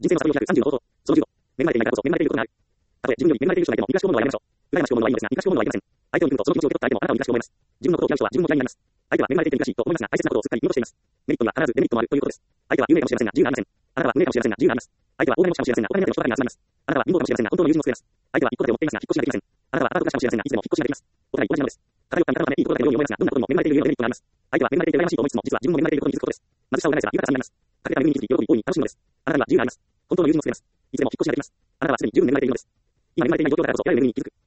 人生のサビを130のこと。その15。恵まれていないからこそ恵まれていることがある。たとえ自分より恵まれている人がいても、生かしこうものはやめましょう。羨ましく思うのはいいのですが、生かしこうものはいりません。相手を憎むとその気持ちを受け取った相手もあなたを生かしと思います。自分のことを嫌う人は自分も嫌いになります。相手は恵まれていて生かしいと思いますが、大切なことをすっかり見落としています。メリットには必ずデメリットもあるということです。相手は有名かもしれませんが、自由がありません。あなたは無名かもしれませんが、自由があります。相手は大金持ちかもしれませんが、お金持ちの人だけが集まります。あなたは貧乏かもしれませんが、本当の友人を作れます。相手は一戸建てを持っていますが、引っ越しができません。あなたはアパート暮らしかもしれませんが、いつでも引っ越しができます。お互い同じなのです。偏った見方のためいいことだけのように思いますが、どんなことにも恵まれているようなデメリットがあります。相手は恵まれていて羨ましいと思いつつも、実は自分も恵まれていることに気づくことです。貧しさを羨ませば豊かさになります。かけた恵みに気づき、喜び、大いに楽しむのです。あなたには自由があります。本当の友人を作れます。いつでも引っ越しができます。あなたはすでに十分恵まれているのです。今恵まれていない状況だからこそ、得られる恵みに気づく。